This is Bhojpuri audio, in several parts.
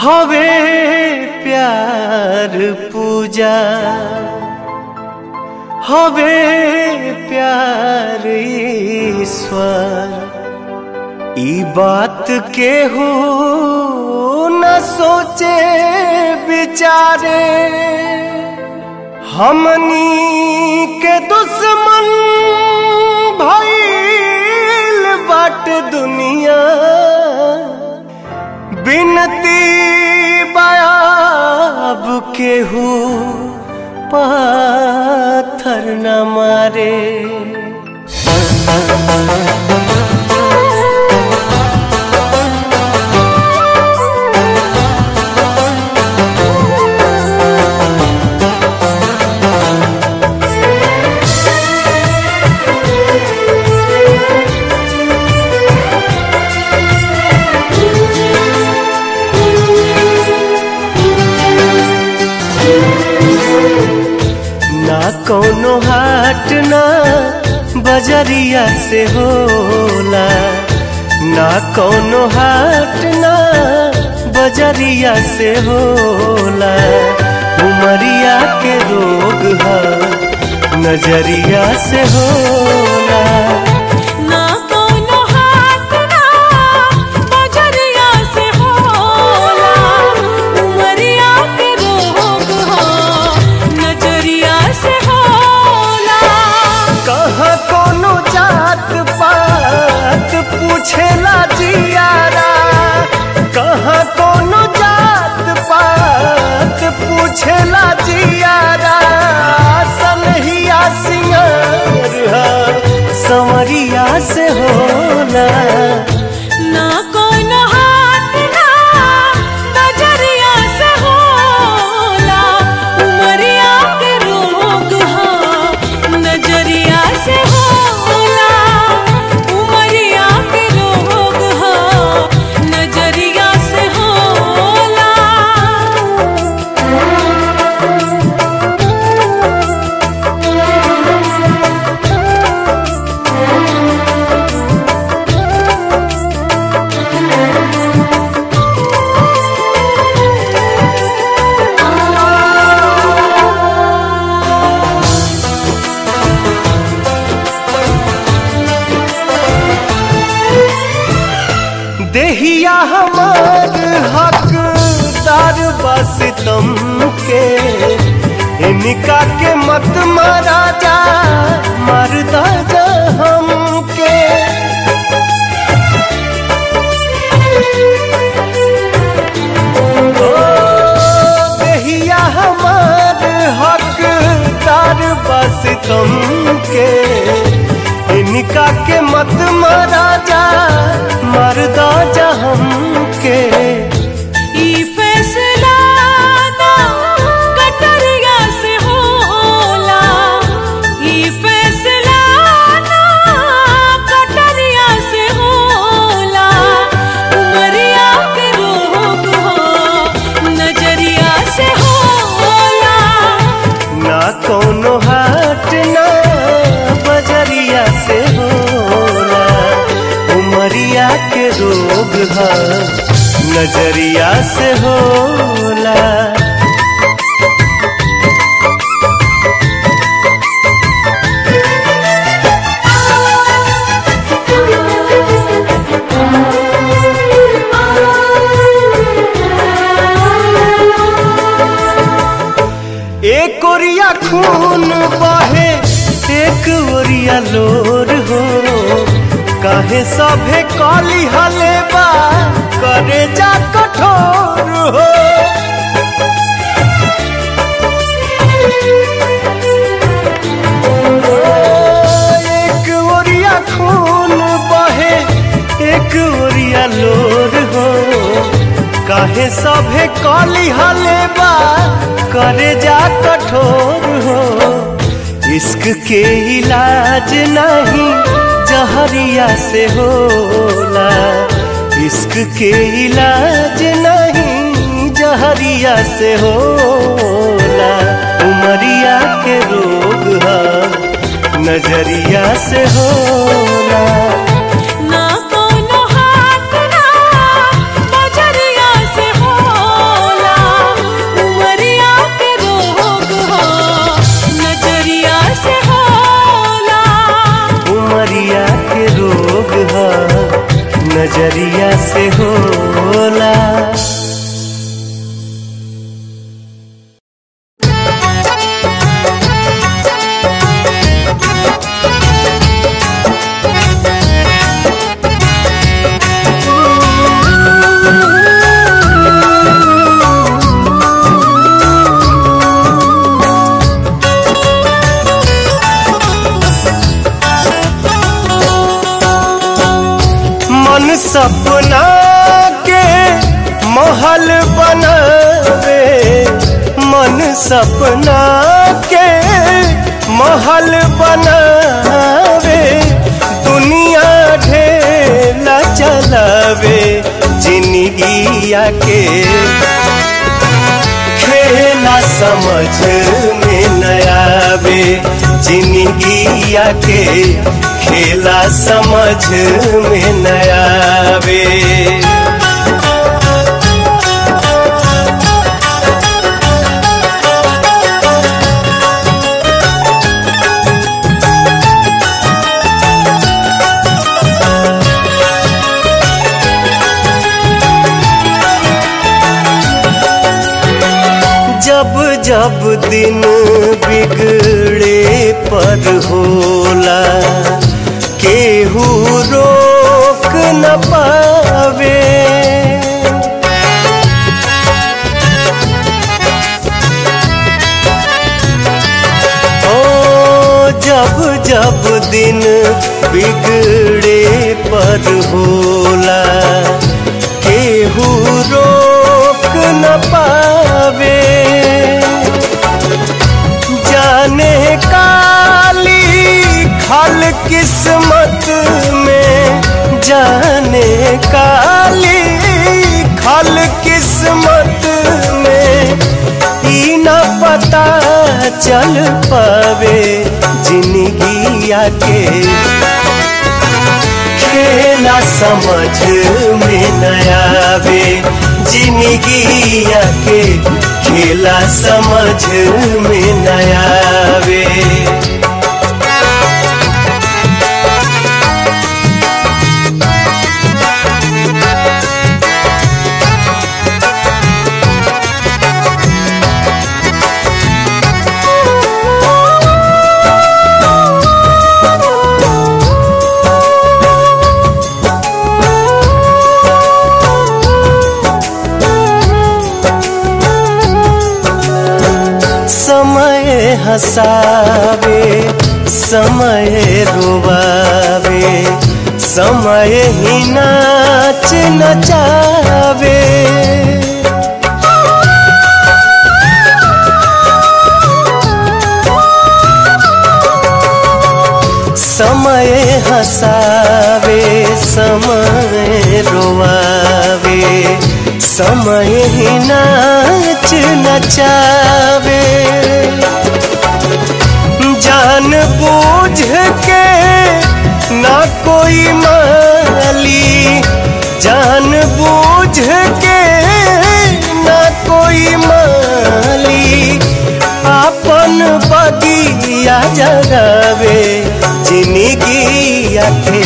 हवे प्यार पूजा हवे प्यार ईश्वर ई बात के हो न सोचे बिचारे हमनी के दुश्मन भइल बाट दुनिया बिनती बायाब केहू पाथर न मारे। ना कोनो हाट ना बजरिया से होला, ना कोनो हाट ना बजरिया से होला। उमरिया के रोग है नजरिया से होला। पूछेला जियारा कहाँ कोनो जात पात पूछेला जियारा सनहिया सिंगार संवरिया से होला। ना कोनो हाथ ना नजरिया से होला। उमरिया के रोग है नजरिया से होला। उमरिया के रोग है नजरिया से होला। देहिया हमार हकदार बस तुम के इनका के मत मारा जा मरदा जा हमके। ओ देहिया हमार हकदार बस तुम के इनका के मत मारा जा मरदा जा हमके। ई फैसला ना कटरिया से होला। ई फैसला ना कटरिया से होला। उमरिया के रोग हो नजरिया से होला। ना कोनो हाट ना बजरिया से होला। उमरिया के रोग है नजरिया से होला। एक ओरिया खून बहे एक ओरिया लोर हो। काहे सभे काली हलेबा करे जा कठोर हो। एक ओरिया खून बहे एक ओरिया लोर हो। काहे सभे काली हलेबा करे जा कठोर हो। इश्क के इलाज नहीं जहरिया से होला। इश्क के इलाज नहीं जहरिया से होला। उमरिया के रोग है नजरिया से होला। ना कोनो हाथ ना बजरिया से होला। नजरिया से होला। सपना के महल बनावे, मन सपना के महल बनावे, दुनिया ढेला चलावे, जिंदगिया के खेला समझ में न आवे, जिंदगिया के खेला समझ में न आवे। जब जब दिन बिगड़े पर होला, केहू रोक न पावे। ओ जब जब दिन बिगड़े पर होला, केहू रोक न पावे। जाने काली खल किस्मत में, जाने काली खल किस्मत में, ई न पता चल पावे, जिंदगिया के खेला समझ में न आवे, जिंदगिया के खेला समझ में न आवे। समय हंसावे, समय रोवावे, समय ही नाच नचावे। समय हंसावे, समय रोवावे, समय ही नाच नचावे। जान बूझ के ना कोई माली, जान बूझ के ना कोई माली, अपन बगिया जगावे, जिंदगिया के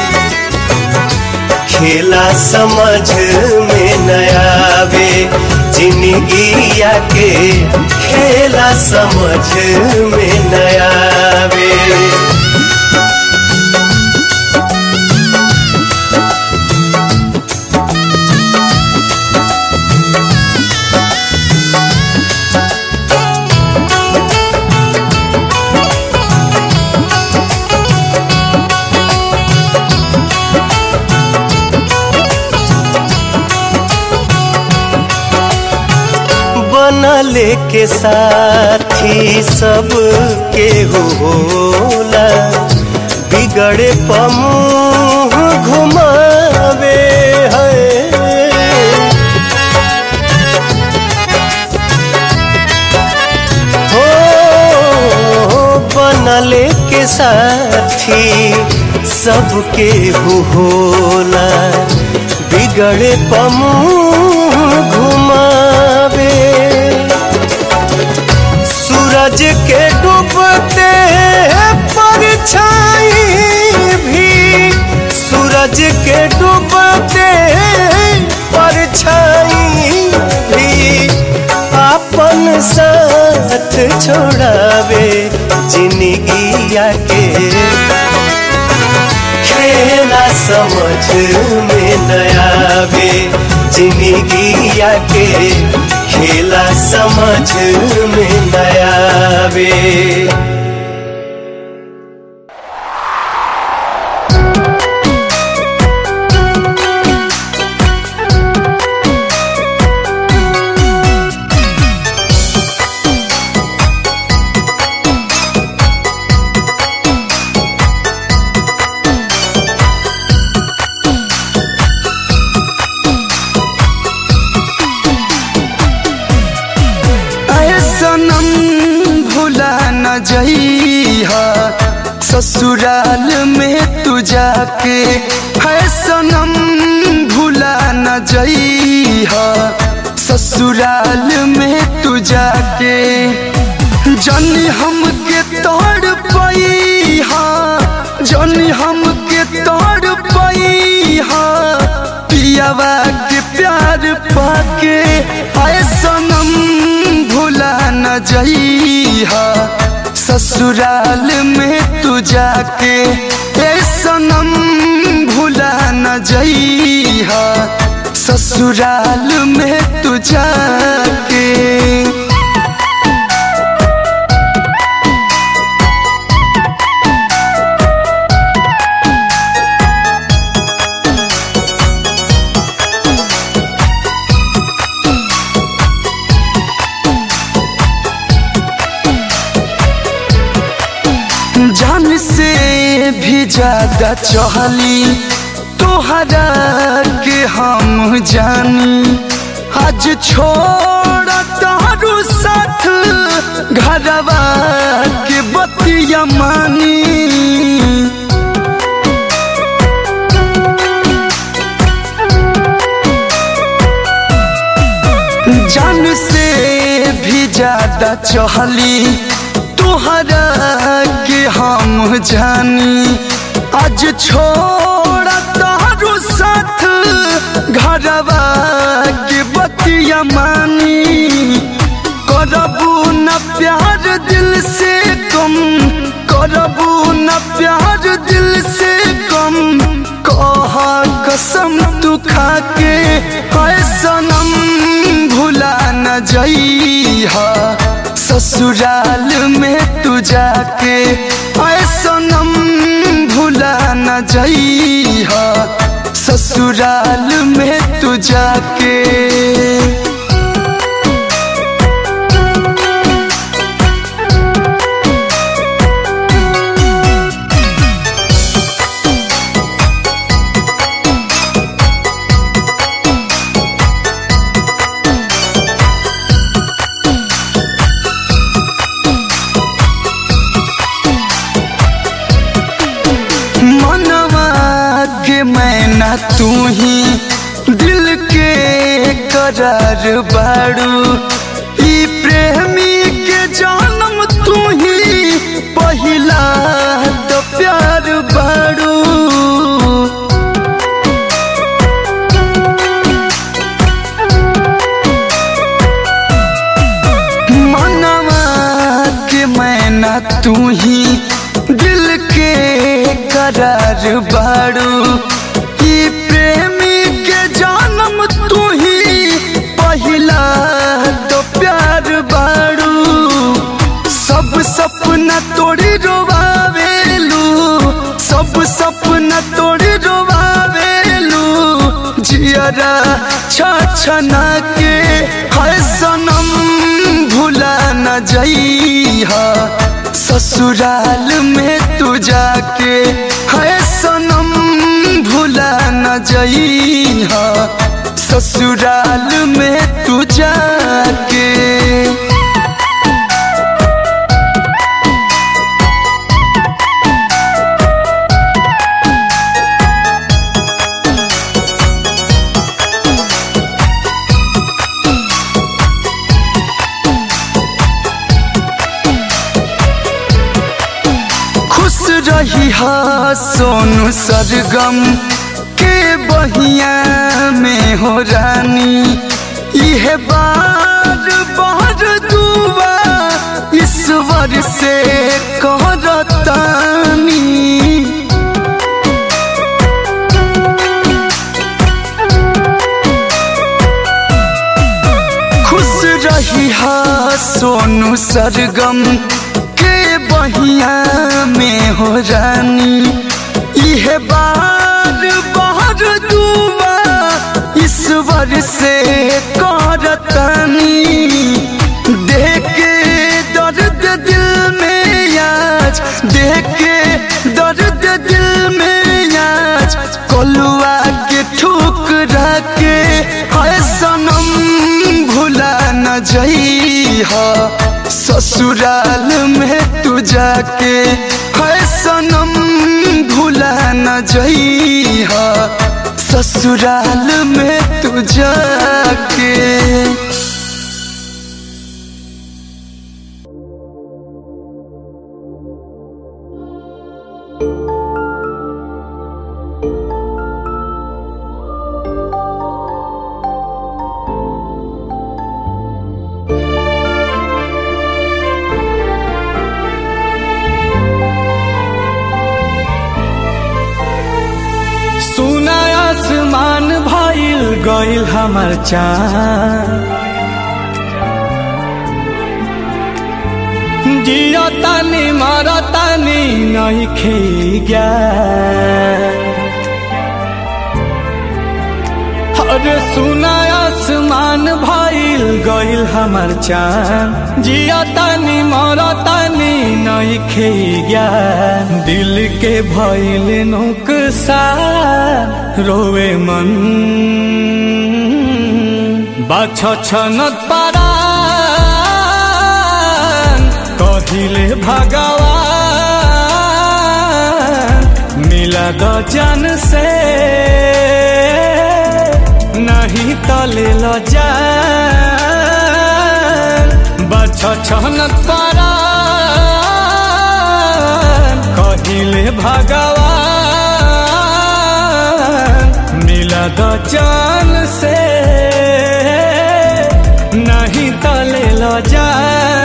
खेला समझ में न आवे, जिंदगिया के खेला समझ में न आवे। बनले के साथी सब के होला, बिगड़े पमुँह घुमावे है। हो बनले के साथी सब के होला, बिगड़े पमुँह घुमावे। सूरज के डूबते परछाई भी, सूरज सूरज के डूबते परछाई भी अपन साथ छोड़ावे जिंदगिया के खेला समझ में न आवे जिंदगिया के खेला समझ में न आवे। जइहा ससुराल में तू जाके है सनम भुला न जइहा ससुराल में तू जाके जानी हमके तोड़ पैहा जानी हमके तोड़ पैहा पियावा के प्यार पाके है सनम भुला न जइहा ससुराल में तू जाके ए सनम भुला न जइहा ससुराल में तू जाके। जान से भी ज्यादा चाहली तोहरा के हम जानी आज छोड़ तारू साथ घरवा के बतिया मानी जान से भी ज्यादा चाहली तोहरा के हम जानी आज छोड़ा तारू साथ घरवा के बतिया मानी करबू न प्यार दिल से कम करबू न प्यार दिल से कम कहा कसम तू खाके है सनम भुला न जइहा ससुराल में तू जाके ऐ सनम भुला न जइहा ससुराल में तू जाके। मैना तू ही दिल के करार बाड़ू ई प्रेमी के जन्म तू ही पहिला तो प्यार बाड़ू मनवा के मैना तू ही दिल के करार बाड़ू प्रेमी के जन्म तू ही पहिला तो प्यार बाड़ू सब सपना तोड़ी रोवावेलू सब सपना तोड़ी रोवावेलू जियरा छछना के है सनम भुला न जइहा ससुराल में तू जाके है सनम भुला न जइहा ससुराल में तू जाके। खुश रही हा सोनू सरगम बहिया में हो रानी इहे बार बार दुआ ईश्वर से करतानी। खुश रही हा सोनू सरगम के बहिया में हो रानी इहे बार बार दुआ ईश्वर से करतानी। देख के दर्द दिल में आज देख के दर्द दिल में आज कलुआ के ठुकरा के हाय सनम भुला न जइहा ससुराल में तू जाके हाय सनम भुला न जइहा ससुराल में तू जाके। सुना आसमान भइल गइल हमर चाँद जिया तानी मारा तानी नहीं खेगा। अरे सुना आसमान भइल गइल हमर चाँद जिया तानी मारा तानी नहीं खेगा। दिल के भइल नुकसान रोवे मन बाछ छनत पारान कहिले भगवान मिला द जान से नहीं तले ल जान बाछ छनत पारान कहिले भगवान मिला द जान से नहीं तले ल जान।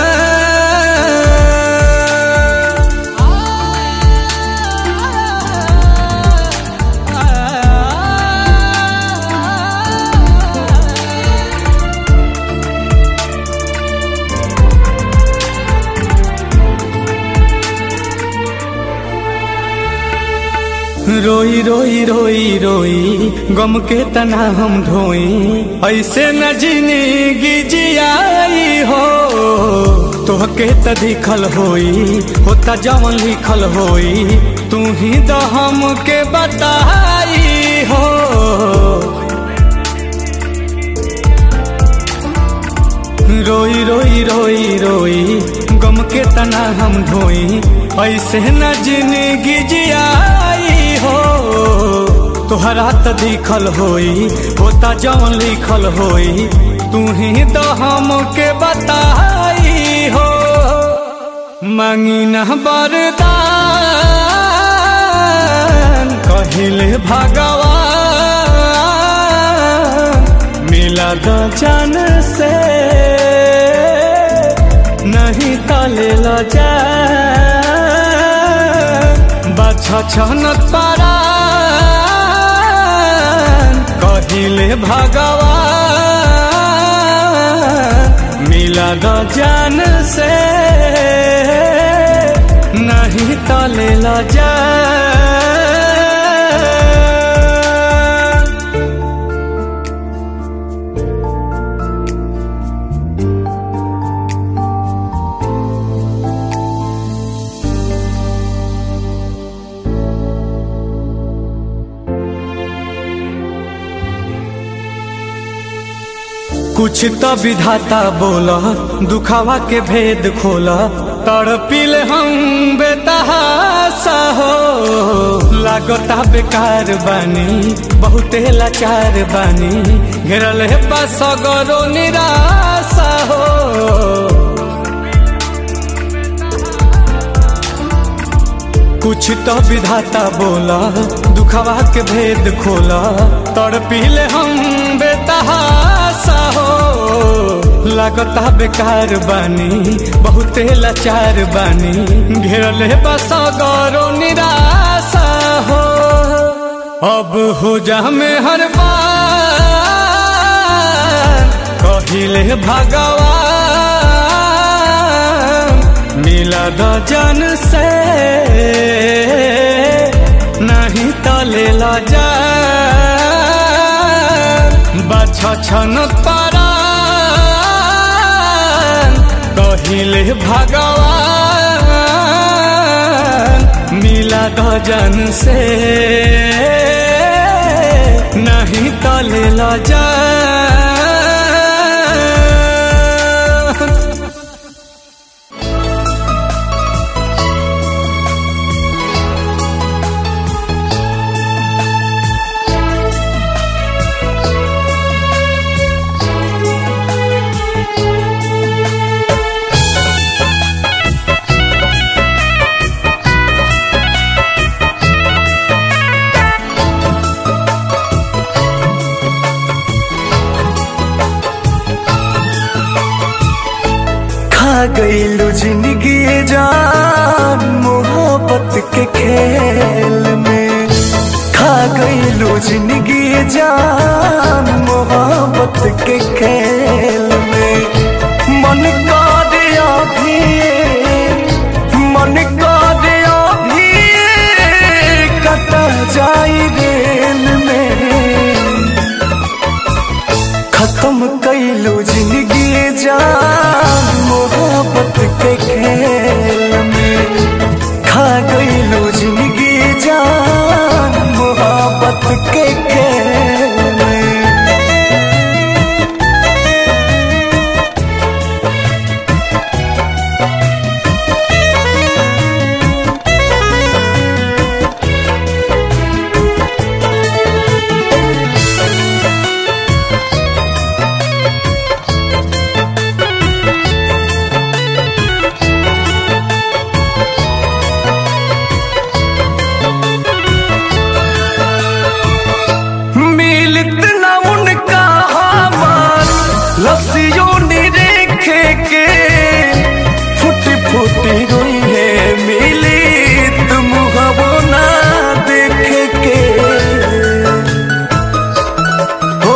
रोई रोई रोई रोई गम के तना हम ढोई ऐसे न जिंदगी जियाई हो। तोहके त दिखल होई होता जवन लिखल होई तू ही तो हमके बताई हो। रोई रोई रोई रोई गम के तना हम ढोई ऐसे न जिंदगी जियाई हो। तोहरा त दिखल होई होता जवन लिखल होई तू ही तो हमके बताई हो। मांगी न वरदान कहिले भगवान मिला द जान से नहीं तले ल जान बाछ छनत पारान कहिले भगवान मिला द जान से नहीं तले ल जान। कुछ तो विधाता बोला दुखावा के भेद खोला तड़पिल हम बेतहासा हो। लागता बेकार बानी बहुते लाचार बानी घेरल है पासगरो निराशा हो। कुछ तो विधाता बोला, दुखवा के भेद खोला, तड़पीले हम बेतहासा हो। लागता बेकार बानी, बहुते लाचार बानी, घेरले बस गौरो निराशा हो। अब हो जा में हर बार कहिले भगवान, मिला द जन से नहीं तो ले ला जा। बछन पारा कहिले भगवान, मिला द जन से नहीं तो ले ला जा। गईलू जिंदगी जान मोहब्बत के खेल में, खा गईलू जिंदगी जान मोहब्बत के खेल में। मन का दिया भी, मन का दिया भी कटा जाई रेल में। खत्म कईलू जिंदगी जान मोहब्बत के खेल में, खा गईलू जिंदगी जान मोहब्बत के खेल में। लस्सियों निरेखे के फुटी फुटी रोई है, मिली तुम हवो ना देखे के। हो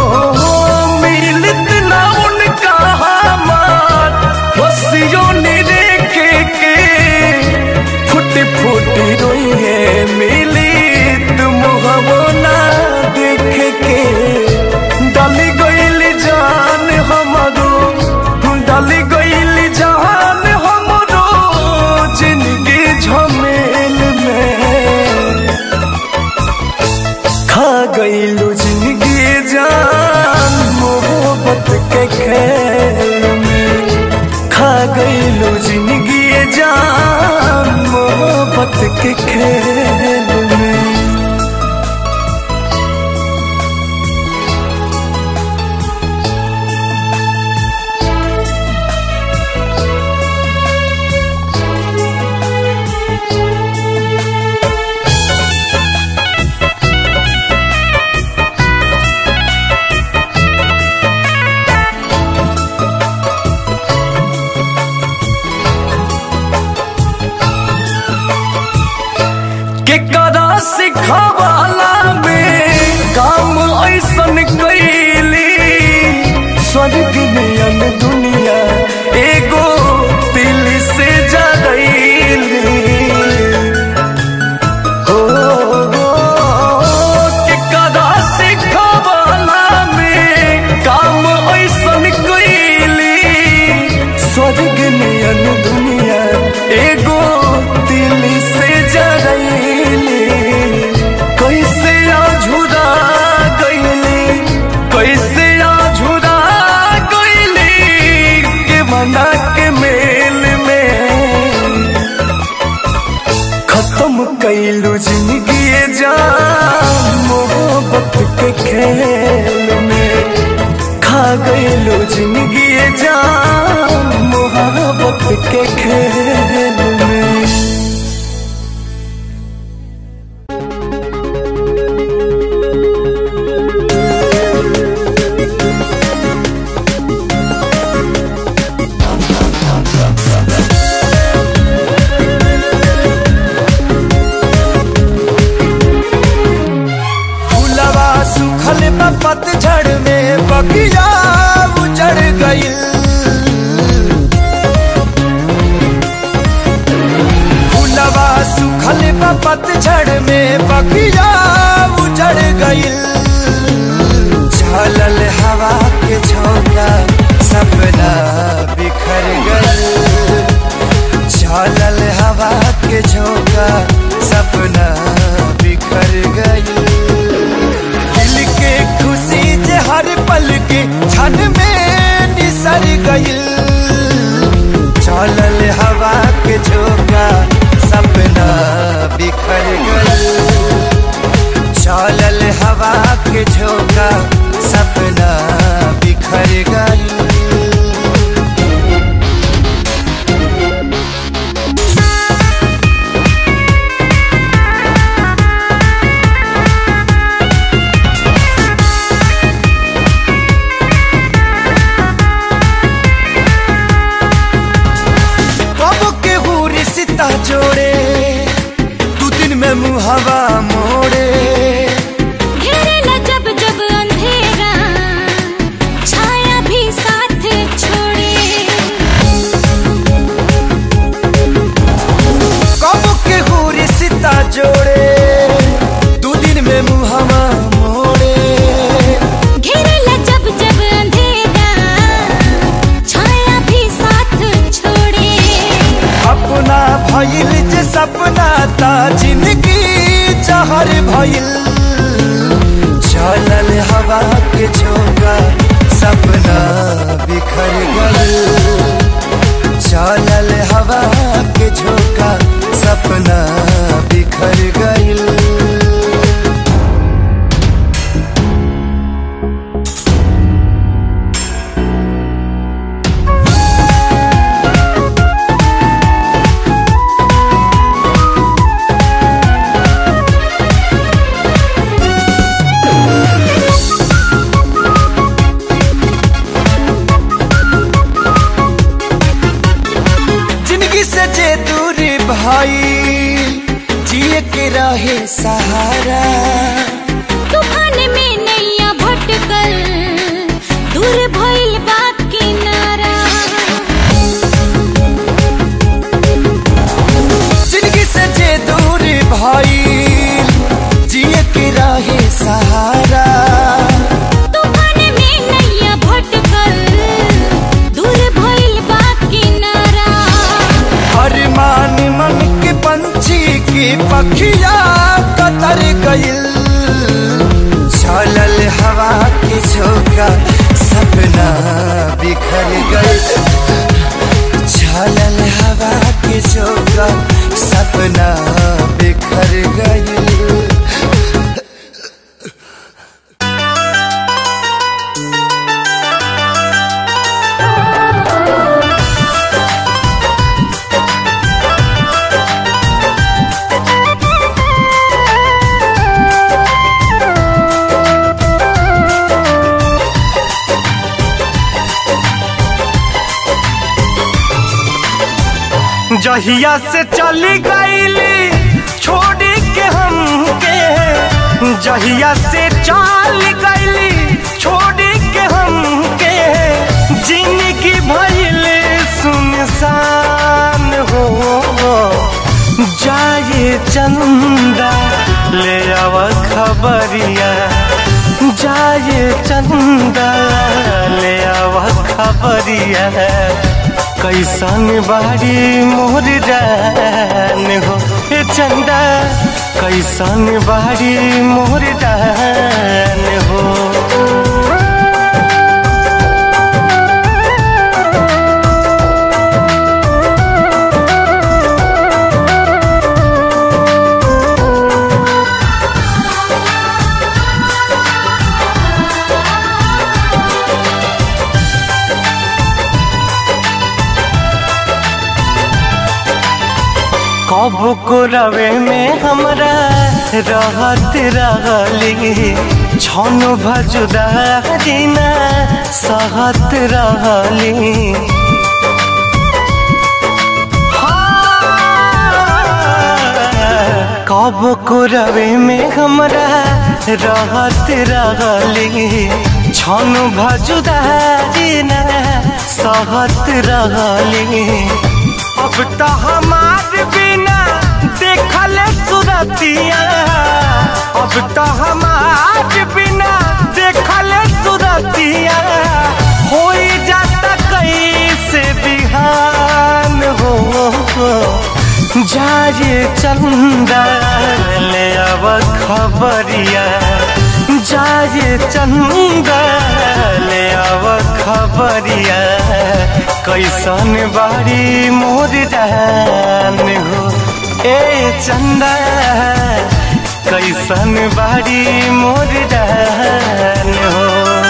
मिलत ना उनका हमार, लस्सियों निरेखे के फुटी फुटी रोई है, मिली तुम हवो ना देखे के। डाली गईली जान हमरो, डाली गईली जान हमरो जिंदगी झमेल में। खा गईलू जिंदगी जान मोहब्बत के खेल में, खा गईलू जिंदगी जान मोहब्बत के खेल में। केकरा सिखावाला में काम ऐसन कैली, स्वर्ग नियन दुनिया एगो दिल से जरैली। हो केकरा सिखावाला में काम ऐसन कैली, स्वर्ग नियन दुनिया एगो दिल से जरैली। कैसे आझुरा गईली, कैसे आझुरा गईली पतझड़ में बगिया उजड़ गइल। फूलवा सुखल बा पतझड़ में बगिया उजड़ गइल। चलल हवा के झोंका सपना बिखर गइल। चलल हवा के झोंका सपना बिखर गइल। दिल के खुशी जे हर पल के क्षण में निसर गइल। चलल हवा के झोंका सपना बिखर गइल। चलल हवा के झोंका सपना बिखर गइल। जोड़े तू दिन में मुहावा मोड़े। घेरेला जब जब अंधेरा छाया भी साथ छोड़े। कब के हुरी सिता जोड़े तू दिन में मुहावा मोड़े। घेरेला जब जब अंधेरा छाया भी साथ छोड़े। अपना भइल जे सपना ता जिंदगी जहर भइल। चलल हवा के झोंका सपना बिखर गइल। चलल हवा के झोंका सपना बिखर गइल। भाई जिए के रहे सहारा। तूफान में नैया भटकल दूर भइल बा किनारा। जिंदगी से जे दूर भाई जिए के रहे सहारा। तूफान में नैया भटकल दूर भइल बा किनारा। अरमान मन के पंछी की पखिया कतर गइल। चलल हवा के झोंका सपना बिखर गइल। चलल हवा के झोंका सपना बिखर गइल। जहिया से चली गईली छोड़ के हमके। जहिया से चल गईली छोड़ के हमके। जिंदगी भइल सुनसान हो। जाए चंदा ले आव खबरिया। जाए चंदा ले आव खबरिया। कैसन बाड़ी मोर जान हो चंदा। कैसन बाड़ी मोर जान हो। कब को रवे में हमरा रहत रहली। छन भजुदा जीना सहत रहली। कब को रवे में हमरा रहत रहली छन भजुदारी ना सहत रहली अब तो हमार बिना देखल सुरतिया अब तो हमार बिना देखल सुरतिया हो जाता कैसे बिहान हो जाए चंदा ले अब खबरिया जाए चंदा ले अब खबरिया कैसन बारी मोर जान हो ए चंदा कैसन बारी मोर जान हो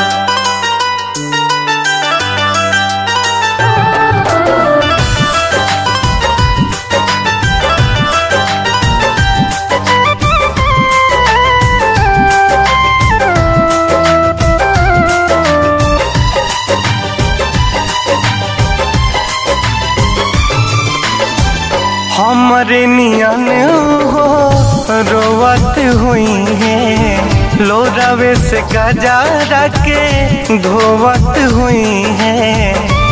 हमरे नियन हो रोवत हुई है लोरावे से गजा के धोवत हुई है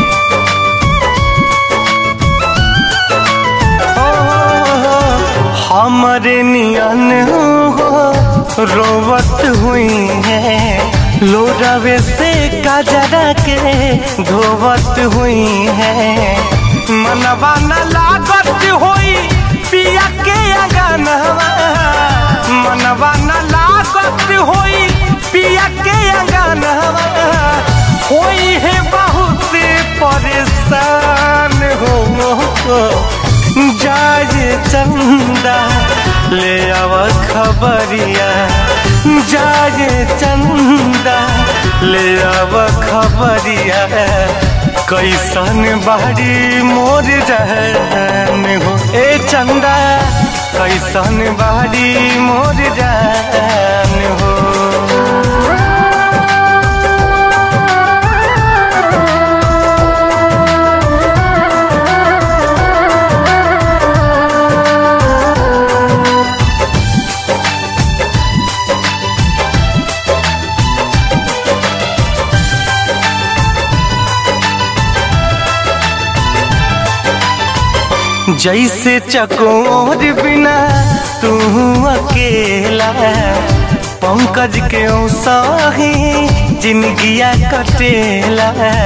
हमरे नियन हो रोवत हुई है लोरावे से गजा के धोवत हुई है मनवा न लागत होई पिया के अंगनवा मनवा न लागत होई पिया के अंगनवा होई है बहुत परेशान हो जाए चंदा ले आव खबरिया जाए चंदा ले आव खबरिया कैसन बाड़ी मोर जान हो ए चंदा कैसन बाड़ी मोर जान हो जैसे चकोर बिना तू अकेला पंकज के सही जिंदगिया कटेला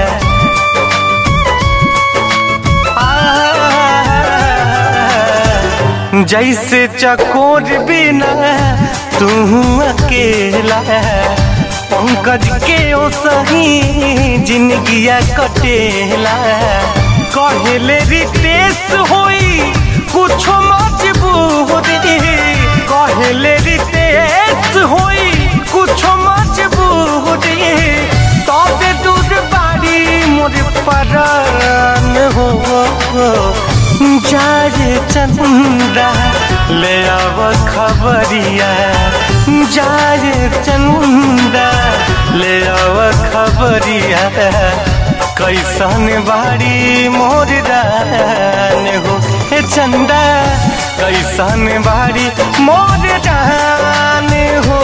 जैसे चकोर बिना तू अकेला पंकज के सही जिंदगिया कटेला कहले रितेश होई कुछ मजबूरी कहले रितेश होई कुछ मजबूरी तब दूर बाड़ी मोर परान हो जाए चंदा ले आव खबरिया जाए चंदा ले आव खबरिया कैसन बाड़ी मोर जान हो हे चंदा कैसन बाड़ी मोर जान हो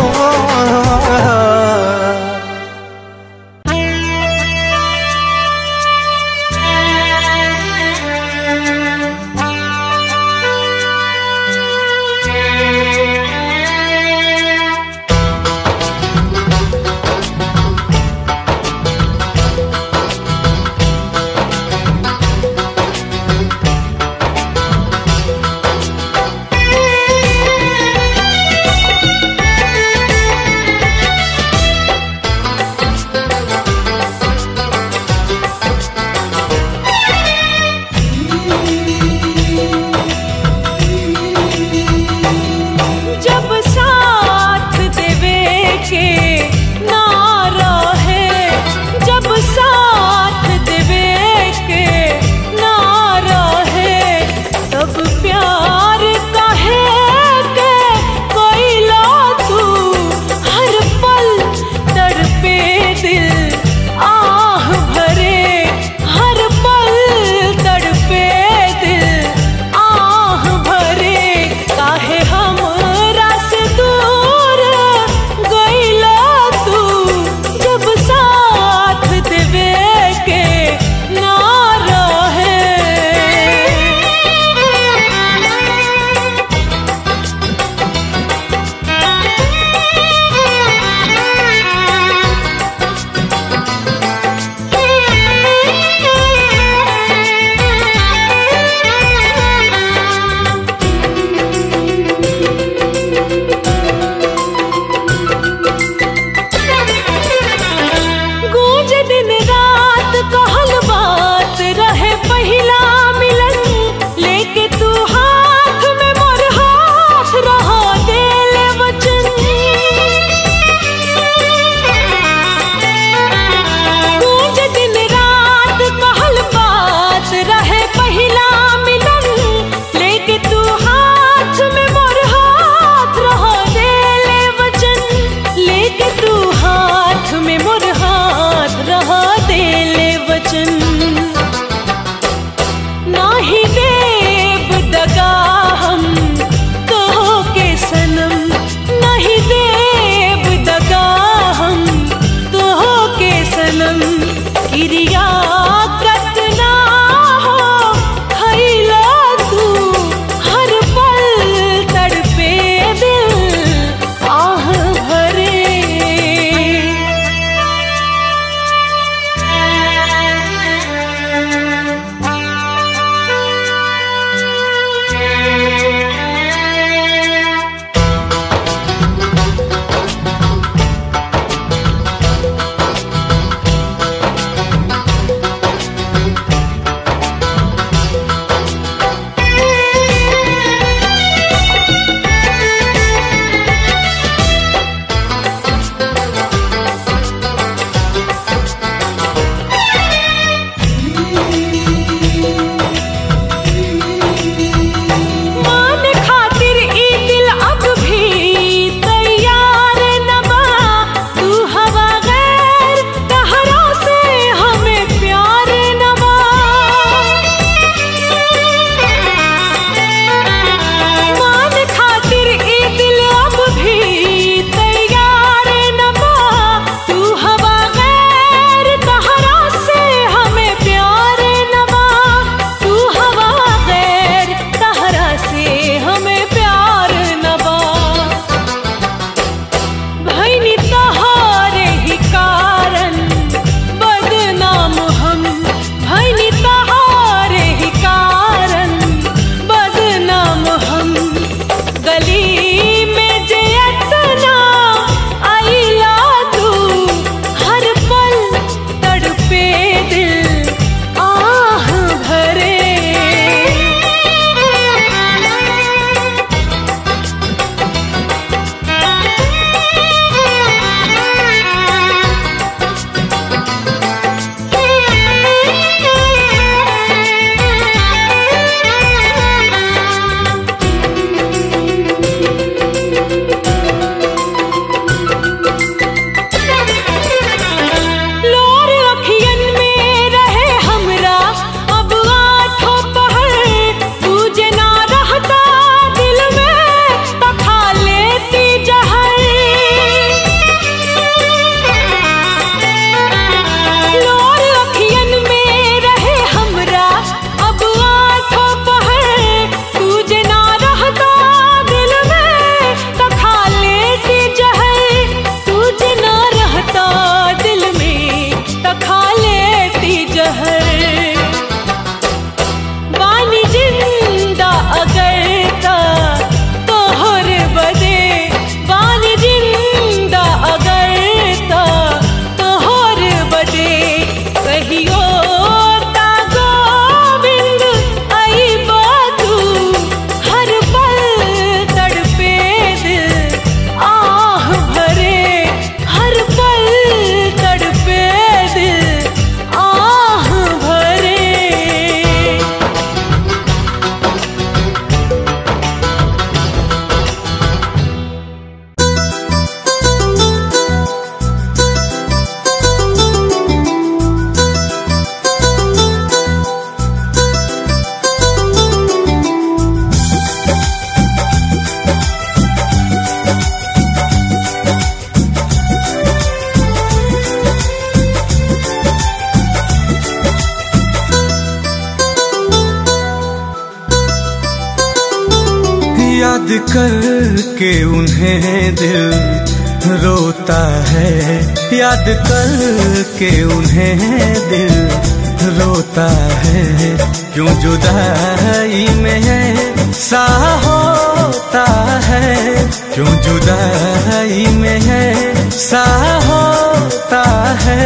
करके उन्हें दिल रोता है, याद करके उन्हें दिल रोता है। क्यों जुदाई में सा होता है, क्यों जुदाई में सा होता है।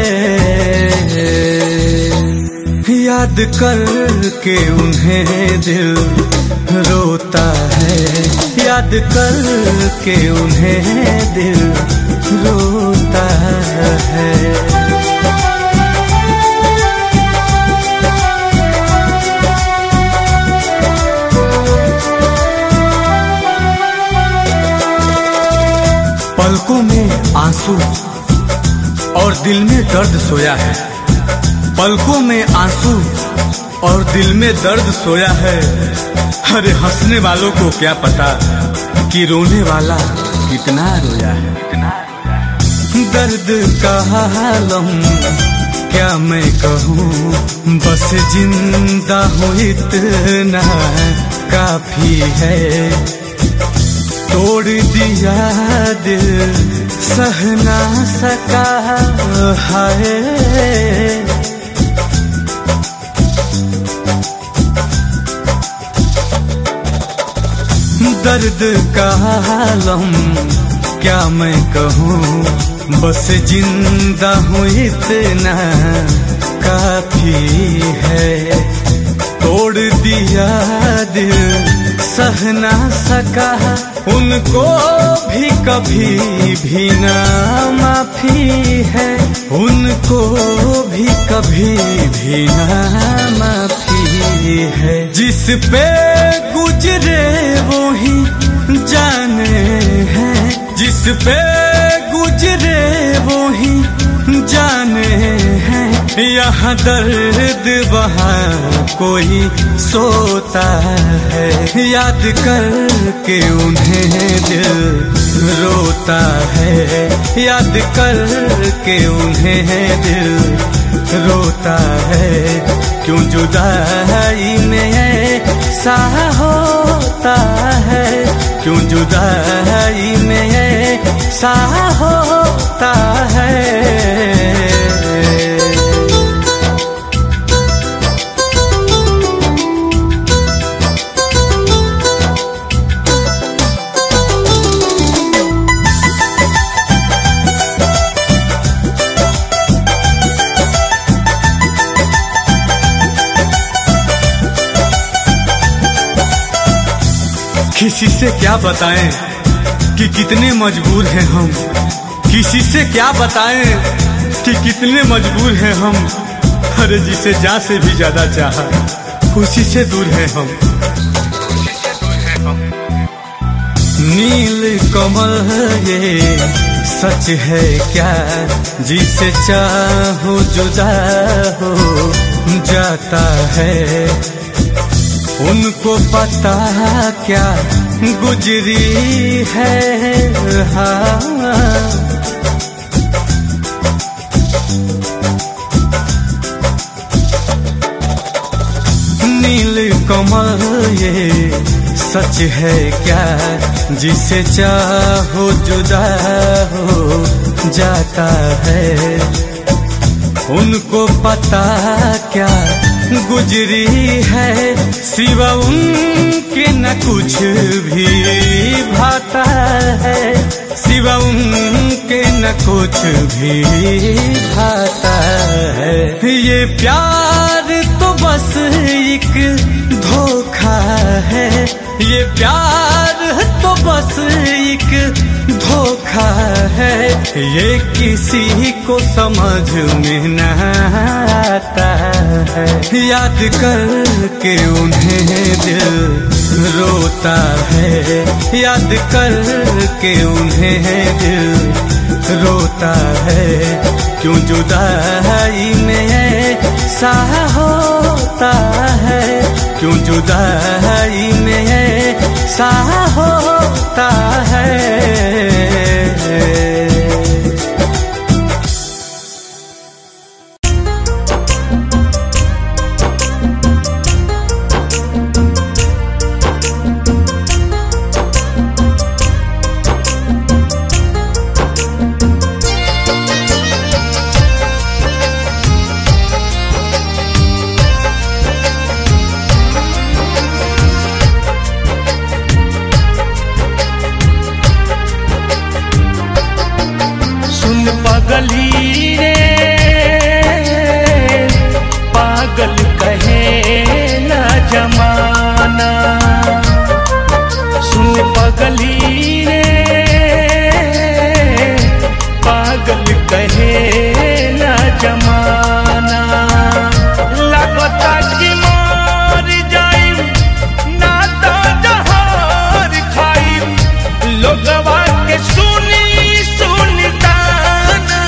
याद करके उन्हें दिल रोता है, याद करके उन्हें दिल रोता है। पलकों में आंसू और दिल में दर्द सोया है, पलकों में आंसू और दिल में दर्द सोया है। अरे हंसने वालों को क्या पता कि रोने वाला कितना रोया है। दर्द का आलम क्या मैं कहूँ, बस जिंदा हूँ इतना काफी है। तोड़ दिया दिल सह ना सका है, दर्द का आलम क्या मैं कहूँ, बस जिंदा हूँ इतना काफी है। तोड़ दिया दिल सह ना सका, उनको भी कभी भी ना माफी है, उनको भी कभी भी ना माफी है। जिस पे गुजरे वो ही जाने हैं, जिस पे गुजरे वो ही जाने हैं। यहाँ दर्द वहाँ कोई सोता है, याद करके उन्हें दिल रोता है, याद करके उन्हें दिल रोता है। क्यों जुदाई में ऐसा होता है, क्यों जुदाई में ऐसा होता है। किसी से क्या बताएं कि कितने मजबूर हैं हम, किसी से क्या बताएं कि कितने मजबूर हैं हम। अरे जिसे जान से भी ज्यादा चाहा उसी से दूर हैं हम। नील कमल ये सच है क्या, जिसे चाहो जुदा हो जाता है। उनको पता क्या गुजरी है हाँ, नील कमल ये सच है क्या, जिसे चाहो जुदा हो जाता है। उनको पता क्या गुजरी है, सिवा उनके न कुछ भी भाता है, सिवा उनके न कुछ भी भाता है। ये प्यार तो बस एक धोखा है, ये प्यार तो बस एक धोखा है। ये किसी को समझ में न आता है, याद करके उन्हें दिल रोता है, याद करके उन्हें दिल रोता है। क्यों जुदाई में ऐसा होता है, क्यों जुदाई में ऐसा होता है। पगली रे पागल कहे ना जमाना लगता कि मर जाई ना तो जहर खाई लोगवा के सुनी सुनताना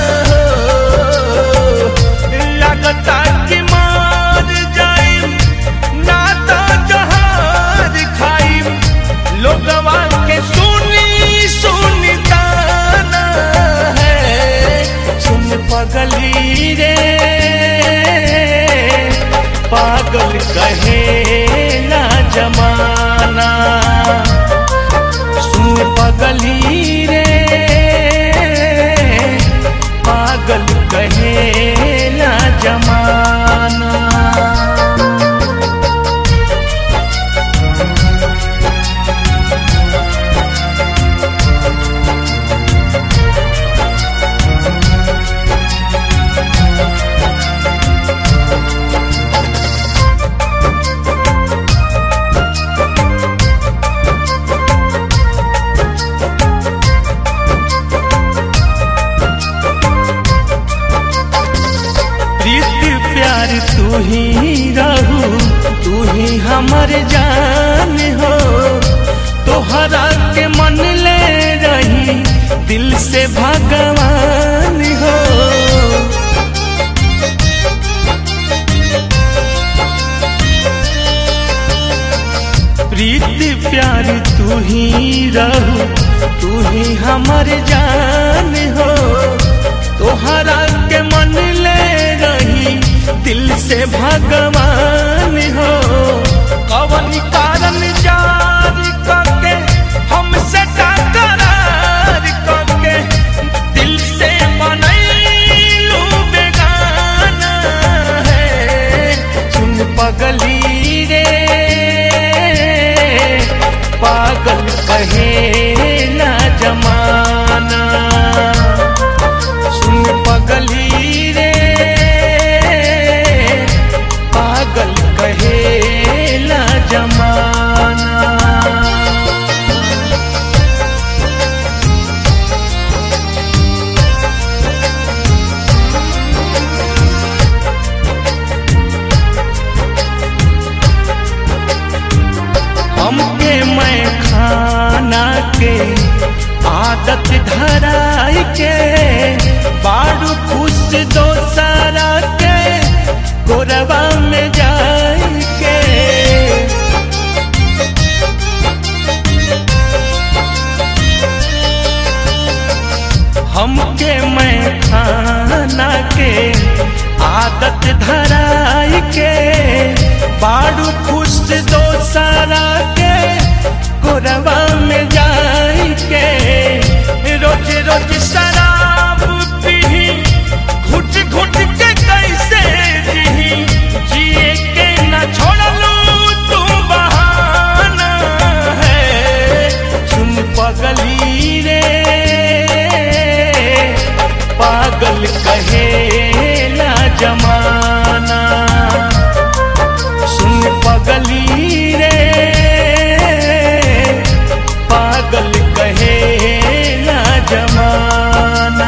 लगता कि मर जाई ना तो जहर खाई लोगवा के सुनी सुनताना है सुन पगली रे पागल कहे ना जमाना सुन पगली रे पागल कहे ना जमाना प्यार तू ही रहू तू ही हमर जान हो तोहरा के मन ले रही दिल से भगवान हो प्रीति प्यार तू ही रहू तू ही हमर जान हो तोहरा के मन ले रही दिल से भगवान हो कवन कारण जार करके हमसे टकरार करके दिल से बनैलू बेगाना है सुन पगली रे पागल कहे ना जमाना सुन पगली रे पागल कहे ना जमाना हमके मैं खाना के आदत धराई के बारू खुश दोसारा के गोरबा में जाई के हमके मैं खाना के आदत धराई के बारू खुश दोसारा के गोरबा में जाई के रोज रोज शराब पी घुट घुट के कैसे जी जिए के न छोड़लू तू बहाना है सुन पगली रे पागल कहे ना जमाना सुन पगली रे पागल कहे ना जमाना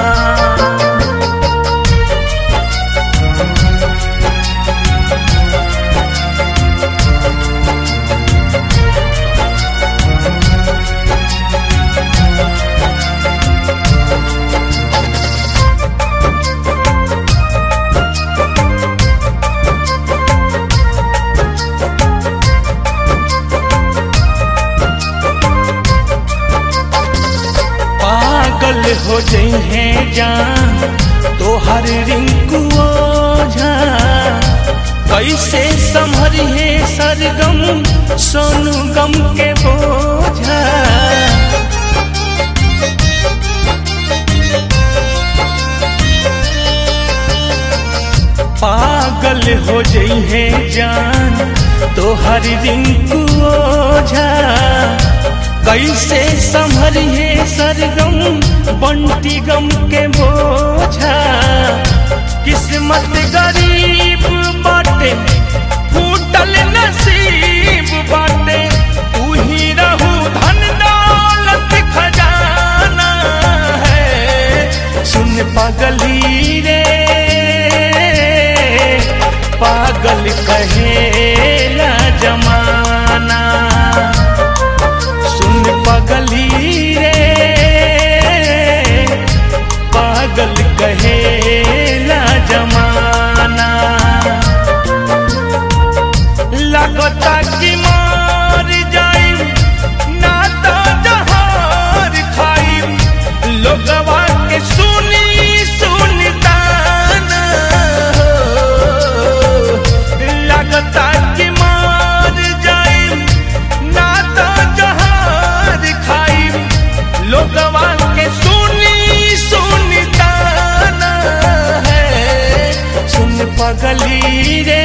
हो जइहे जान तोहर रिंकू ओझा कैसे संभरिहे सरगम सोनू गम के बोझा पागल हो जइहे जान तोहर रिंकू ओझा कैसे संभरिहे सरगम बंटी गम के बोझा किस्मत गरीब बाटे फूटल नसीब बाटे तू ही रहू धन पगली रे पागल कहेला जमाना। सुन पगली रे पागल कहेला जमाना। लगता कि मार जाई ना तो जहार खाई लोगवा के सुनी सुनता ना। लगता कि मार जाई ना तो जहार खाई लोगवा के सुनी सुनता ना है। सुन पगली रे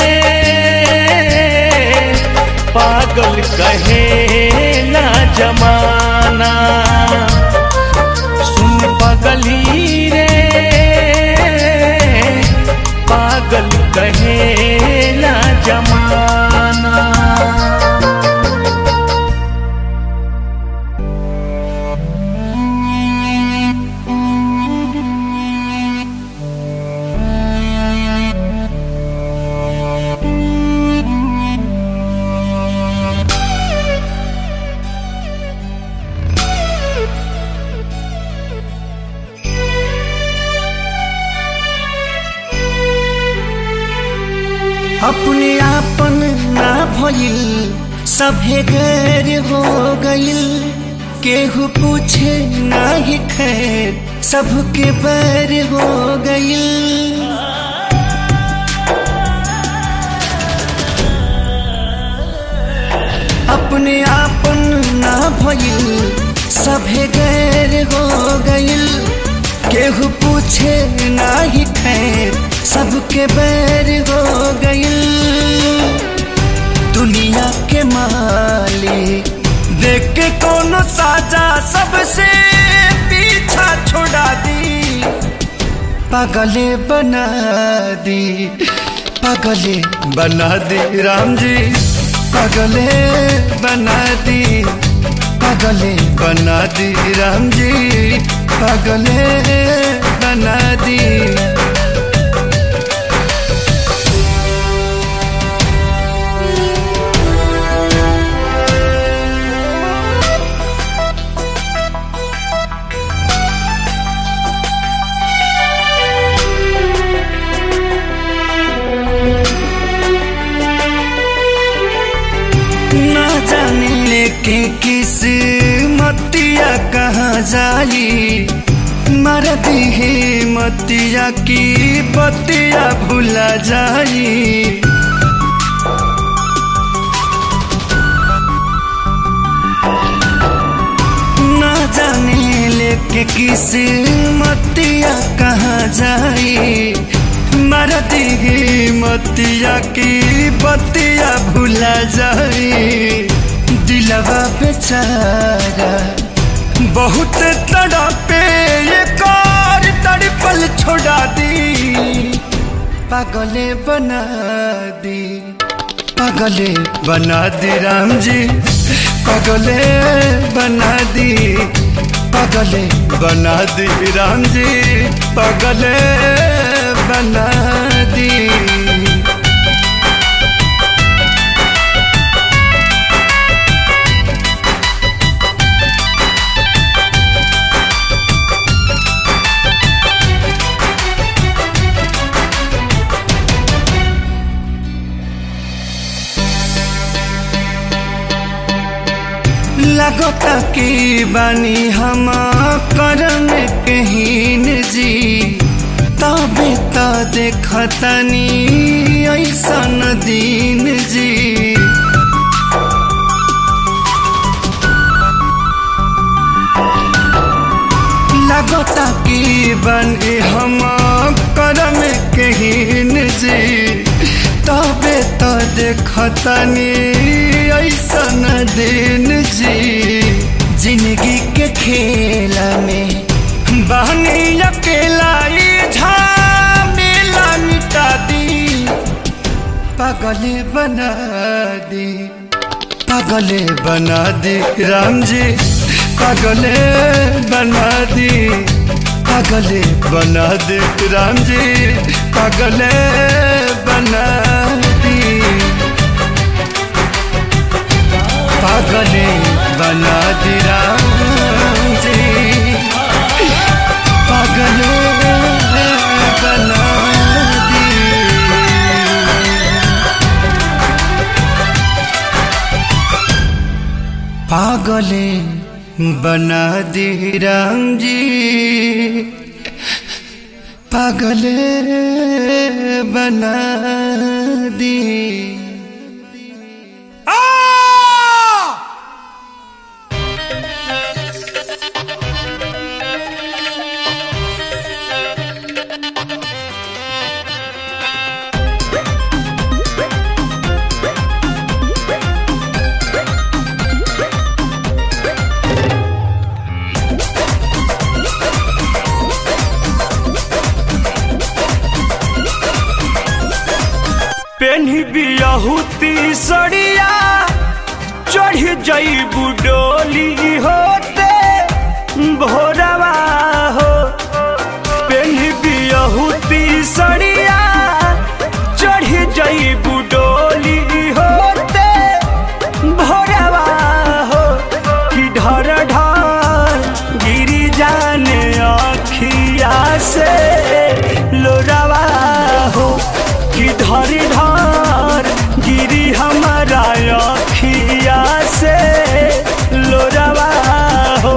पागल कहेला जमाना। सुन पगली रे पागल कहेला जमाना। अपने आपन ना भइल सभे गैर हो गइल। केहू पूछे ना ही खैर सबके बैर हो गइल। अपने आपन ना भइल सभे गैर हो गइल। केहू पूछे ना ही खैर सबके बैर हो गइल। दुनिया के मालिक देख के कोनो साजा सबसे पीछा छोड़ा दी। पागले बना दी पागले बना दी राम जी। पागले बना दी पागले बना दी राम जी। पागले बना दी। के किस मतिया कहाँ जाई मर दी मतिया की बतिया भुला जाई। ना जाने लेके किस मतिया कहाँ जाई मर दी मतिया की बतिया भुला जाई। दिलवा बेचारा बहुत तड़पे ये कार तड़पल छोड़ा दी। पागले बना दी पागले बना दी राम जी। पागले बना दी पागले बना दी राम जी। पागले बना दी। लगता की बानी हम करम कहीन जी। तबे तो देखतनी ऐसन दिन जी। लगता की बानी हम करम कहीन जी। तबे तो देखतनी ऐसन दिन जी। जिंदगी के खेला में बहनी अकेला झमेला मिटा दी। पागले बना दी पागले बना दी राम जी। पागले बना दी पागले बना दे राम जी, पागले बना दी, पागले बना दी राम जी, पागले बना दी। पागले बना दी राम जी, पागले बना दी। पेन्ही बियाहुती सड़िया चढ़ जईबू डोली होते भोरवा हो। पेन्ही बियाहुती सड़िया चढ़ जईबू डोली होते भोरवा हो। कि ढर ढर गिरी जाने अखिया से लोरावा हो। कि ढर ढर गिरी हमारा अखिया से लोरावा हो।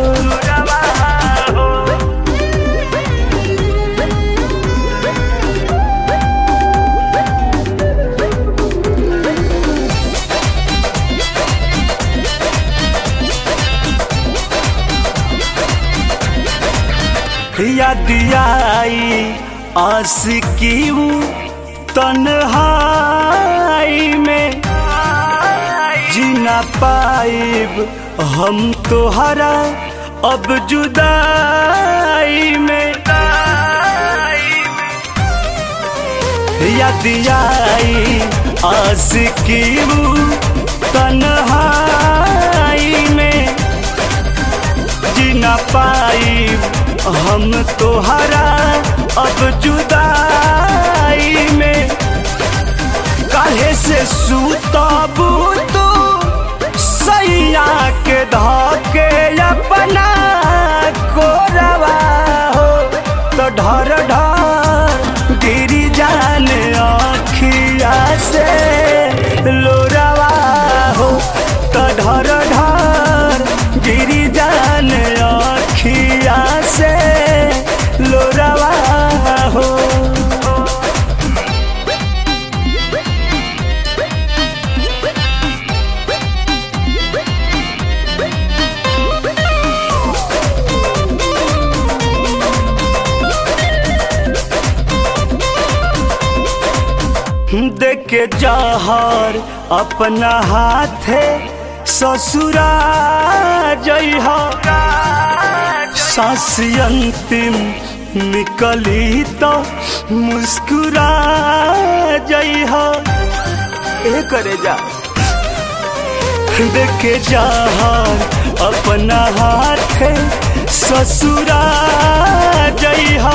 याद आई आशिकी तन्हाई में, जीना पाइब हम तोहरा अब जुदाई में। याद आई आशिकी तन्हाई में, जीना पाइब हम तोहरा अब जुदाई में। काहे से सूतबू तू सैया के धके अपना कोरवा हो। तो ढर ढर गिरी जाने अखिया से लोरावा हो। तो ढर ढर गिरी जाने अखिया से लोरावा हो। देखे जहर अपना हाथे ससुरा जइहा। सांस अंतिम निकली तो मुस्कुरा जइहा। ए करे जा देखे जहर अपना हाथे ससुरा जइहा।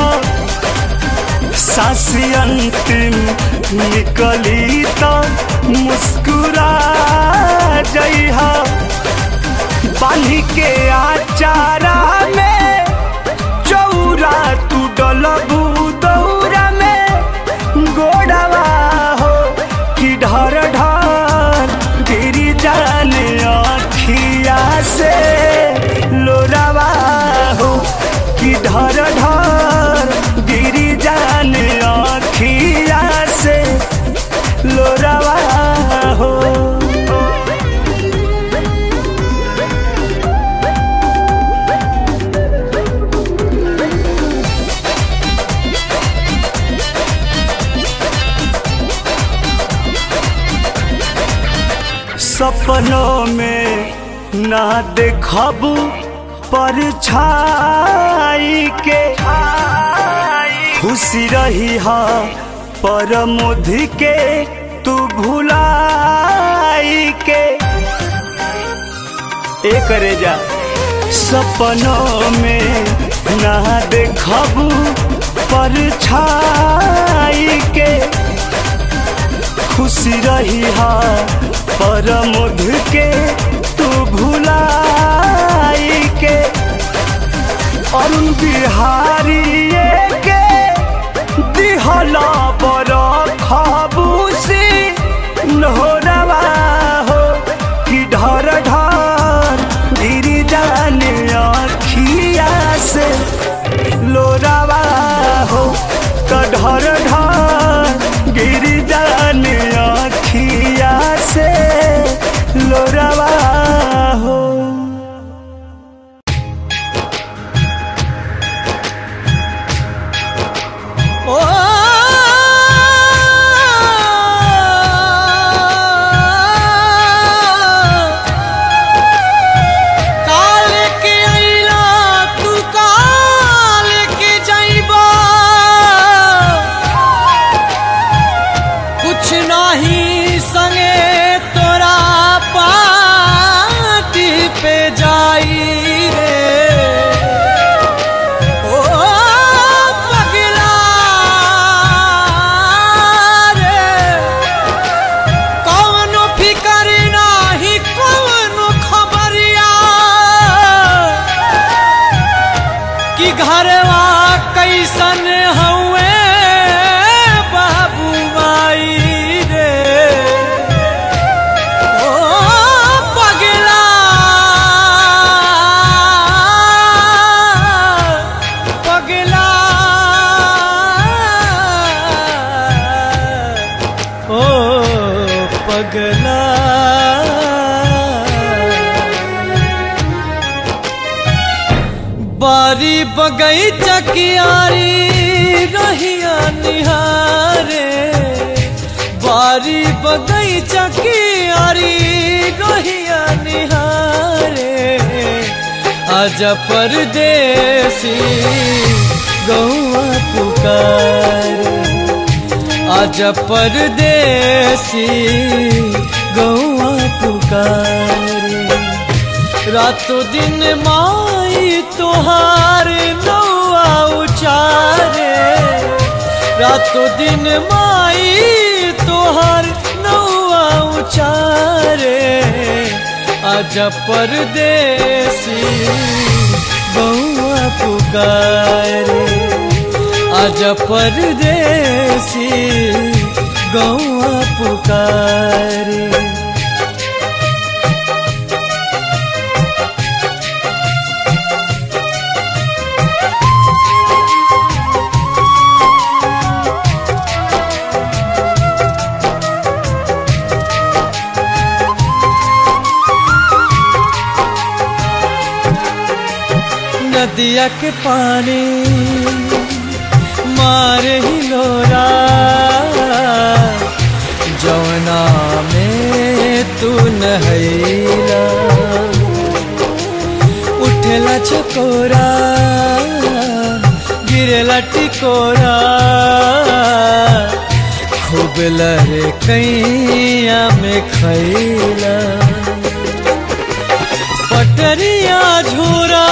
सांस अंतिम निकली तो मुस्कुरा जइहा। बांधी के आचारा में चौरा तू डलबू दौरा में गोड़वा हो। कि ढर ढर गिरी जाने अखिया से लोरावा हो। कि ढर ढर गिरी जाने अखिया से लोरावा हो। सपनों में ना देखबू परछाई के। खुशी रही हा परमोधि के तू भुलाई के। ए करे जा सपनों में ना देखबू परछाई के खुशी रही हा पर मुध के तू भुलाई के अरुण बिहारी के दिहला बर खबूसी नोरवा हो कि ढर ढर गिरी जाने अखिया से लोरावा हो तो ढर ढर गिरी जाने अखिया से लोरावा हो। बारी बगैचा कियारी रहिया निहारे, बारी बगैचा कियारी रहिया निहारे। आजा परदेसी गौआ पुकारे, आजा परदेसी गौआ पुकारे। रातों दिन माई तोहार नौआ उचारे, रातों दिन माई तोहार नौआ उचारे। आजा परदेसी गौआ पुकारे, आजा परदेसी गौआ पुकारे। नदिया के पानी मारे ही लोरा, जौना में तू नहैला। उठेला चकोरा गिरेला टिकोरा, खूब लहरे कैया में खैला। पटरिया झोरा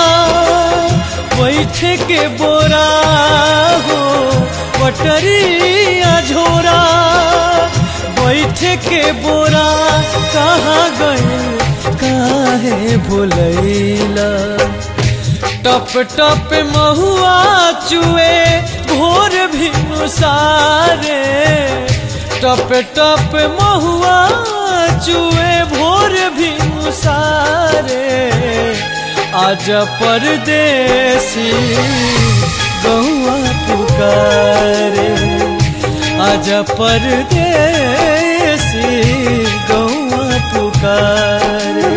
बैठ के बोरा हो, पटरिया झोरा बैठ के बोरा। कहाँ गए काहे भुलैला, टप टप महुआ चुए भोर भी नुसारे। टप टप महुआ चुए भोर भी नुसारे। आजा परदेसी गौआ पुकारे, आजा परदेसी गौआ पुकारे।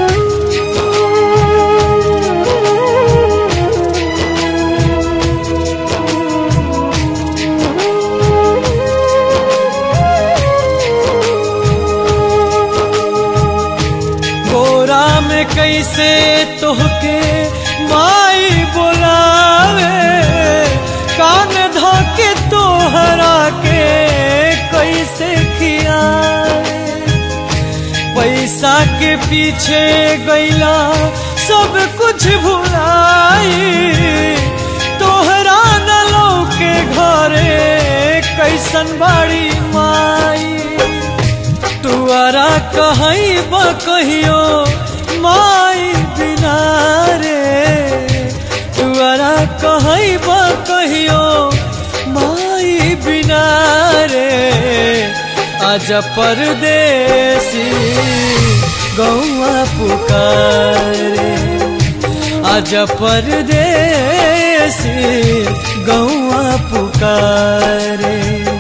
गोरा में कैसे तोहके माई बोलावे, कान धोके तोहरा के कैसे खियावे। पैसा के पीछे गैला सब कुछ भुलाई तोहरा न लौके घरे कैसन बाड़ी माई तुअरा कहीं बा कहियो माई बिना रे तुअरा कहीं बा कहियो माई बिना रे आजा परदेसी गौआ पुकारे आजा परदेसी गौआ पुकारे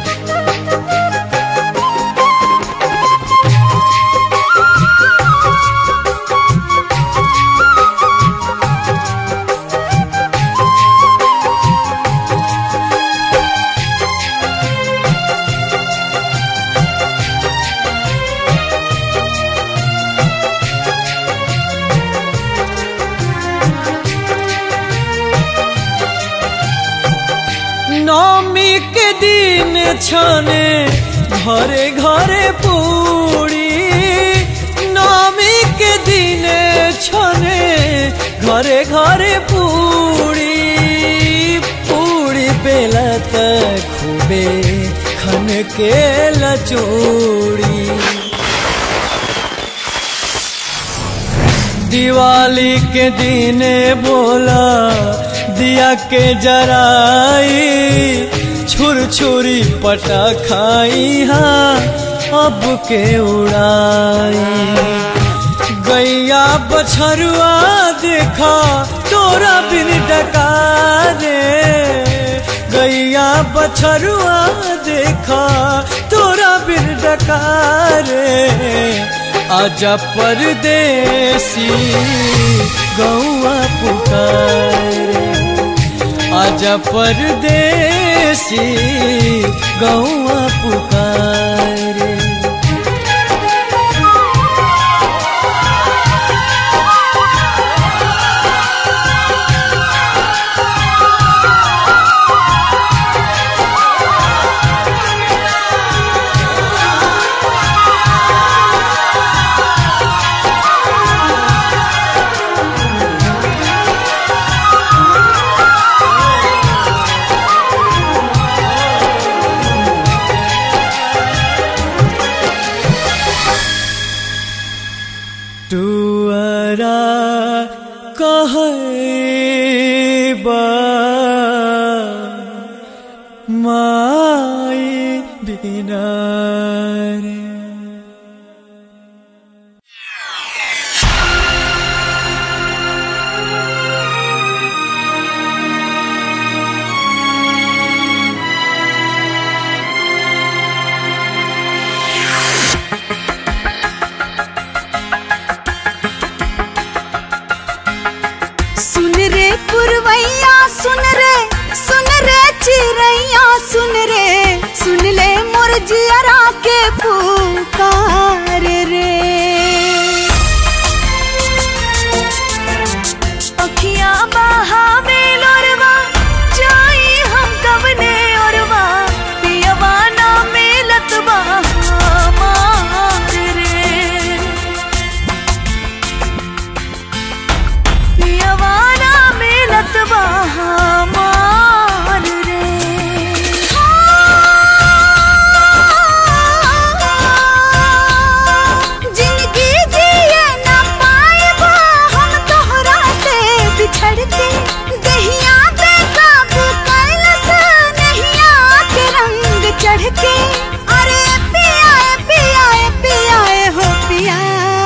नवमी के दिन छाने घरे घरे पूरी नवमी के दिन छाने घरे घरे पूरी पूरी बेला तक खूबे खन के लचोड़ी दिवाली के दिन बोला दिया के जराई छुर छुरी पटा खाई हाँ अब के उड़ाई गैया बछरुआ देखा तोरा बिन डका रे गैया बछरुआ देखा तोरा बिन डका रे आजा परदेसी गौआ पुकारे आजा परदेसी गौआ पुकारे तुअरा कहबा माई बिना रे पुरवैया सुन रे चिड़ैया सुन ले मोर जियरा के पुकार रे अखियां बहावे लोरवा जाई हम कवने ओरवा पियवा ना मिलत बा हमार रे पियवा ना मिलत बा हमार रे जिंदगी जिए ना पाएबा हम तोहरा से बिछड़ के दहिया पे काबू कैलस नहिया के रंग चढ़ के अरे पिया पिया पिया हो पिया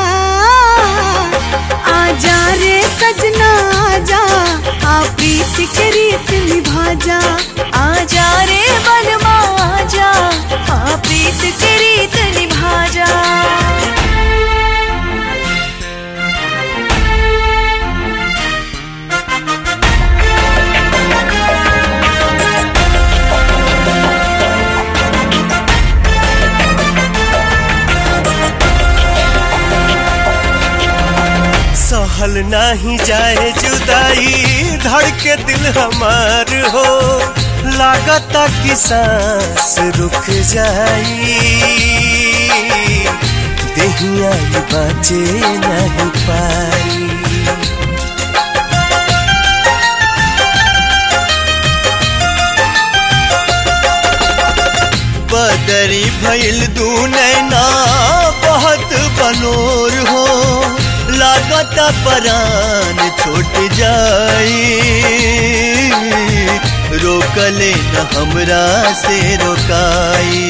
आजा रे सजना आजा आ प्रीत के रीत निभा जा आजा रे बनवा आजा आ प्रीत के रीत निभा जा सहल नाही जाए जुदाई धड़के दिल हमार हो लागता कि सांस रुक जाई देहिया बाँचे नहीं पाई बदरी भइल दू नैना बहुत बनोर हो लागत परान छूट जाई रोकले न हमरा से रोकाई।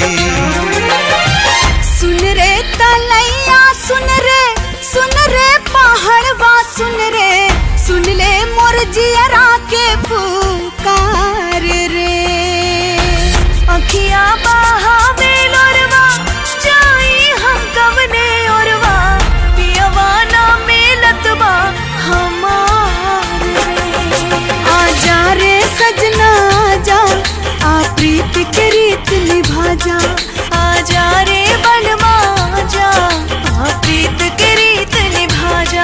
सुन रे तलैया सुन रे पहाड़वा सुन ले मोर जियरा के पुकार रे। अखियां बहावे लोरवा जाई हम कवने ओरवा पियवा ना मिलत बा हमार रे। आजा रे सजना आजा आ प्रीत के रीत निभा जा। आजा रे बलमा आजा आ प्रीत के रीत निभा जा।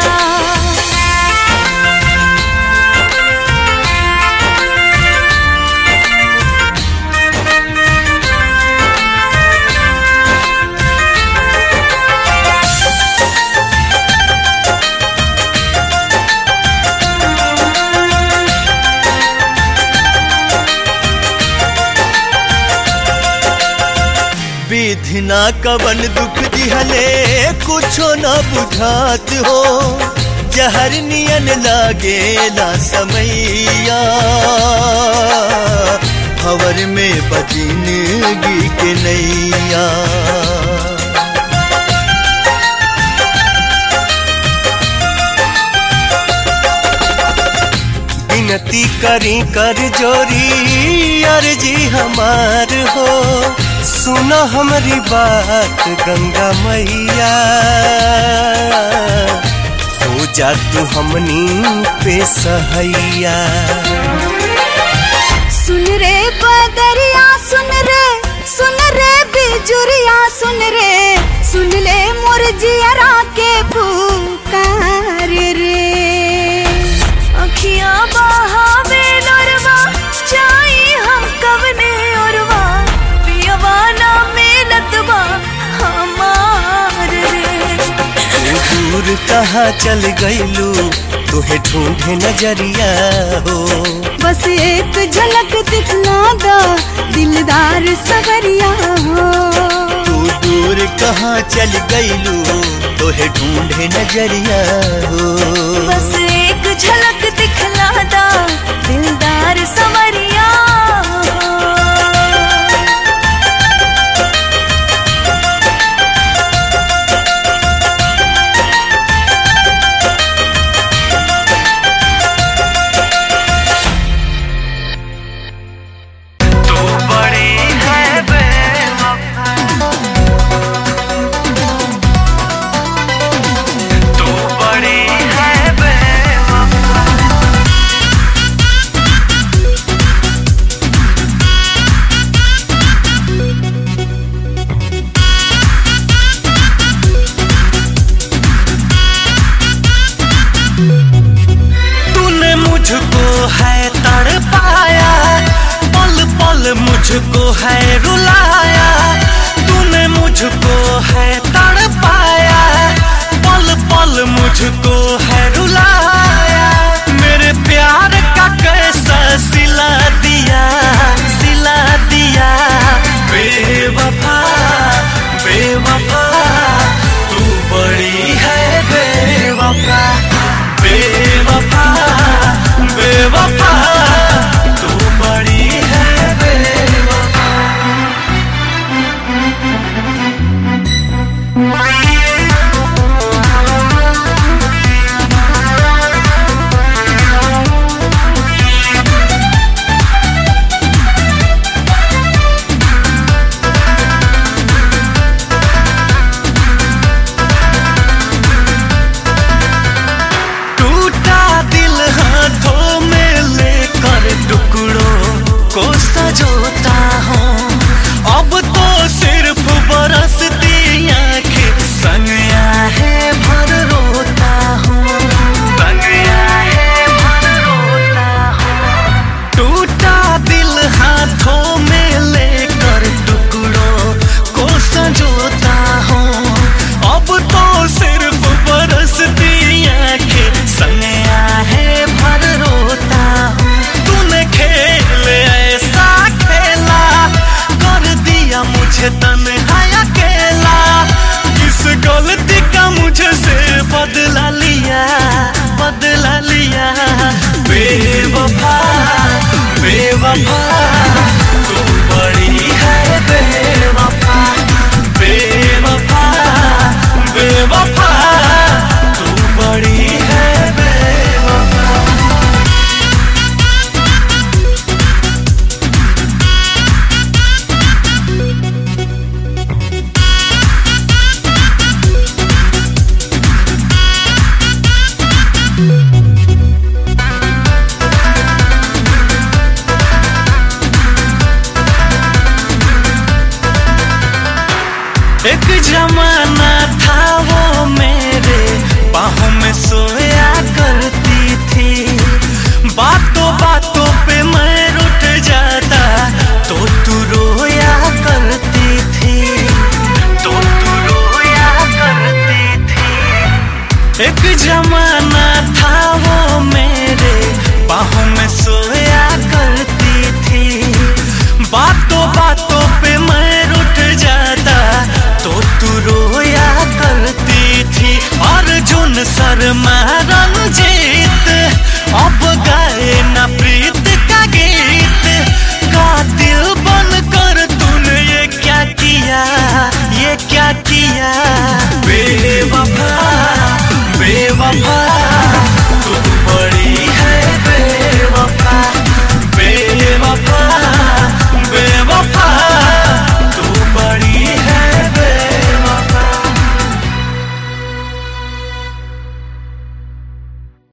विधिना कवन दुख दिहले कुछो न बुझात हो जहर नियन लागेला समैया भंवर में बजिनगी के नैया। विनती करी कर जोरी अर्जी हमार हो सुनो हमारी बात गंगा मैया हो जा तू हमनी पे सहैया। सुन रे बदरिया सुन रे बिजुरिया सुन ले मोर जियरा के पुकार रे। अखियां बहावे लोरवा जाई हम कवने ओरवा पियवा ना मिलत बा हमार रे। दूर कहाँ चल गईलू तुहे ढूंढे नजरिया हो बस एक झलक दिखला दा दिलदार सवरिया हो। तू दूर कहाँ चल गईलू तुहे ढूंढे नजरिया हो बस एक झलक दिखला दा दिलदार सवरिया हो। मुझको है रुलाया तूने मुझको है तड़पाया पल पल मुझको है रुलाया मेरे प्यार का कैसा सिला दिया बेवफा बेवफा तू बड़ी है बेवफा बेवफा बेवफा तू बड़ी है बेवफा। मुझे तन्हा अकेला, किस गलती का मुझसे बदला लिया, बदला लिया। बेवफा बेवफा तू बड़ी है बेवफा, बेवफा बेवफा तू बड़ी है बेवफा। एक जमाना था वो मेरे बाहों में सोया करती थी, बातों बातों पे मैं रुठ जाता तो तू रोया करती थी, तो तू रोया करती थी। एक जमाना था वो मेरे बाहों में सोया करती थी, बातों बातों पे मैं रुठ जाता तो तू रोया करती थी। अर्जुन शर्मा रंजीत अब गाए न प्रीत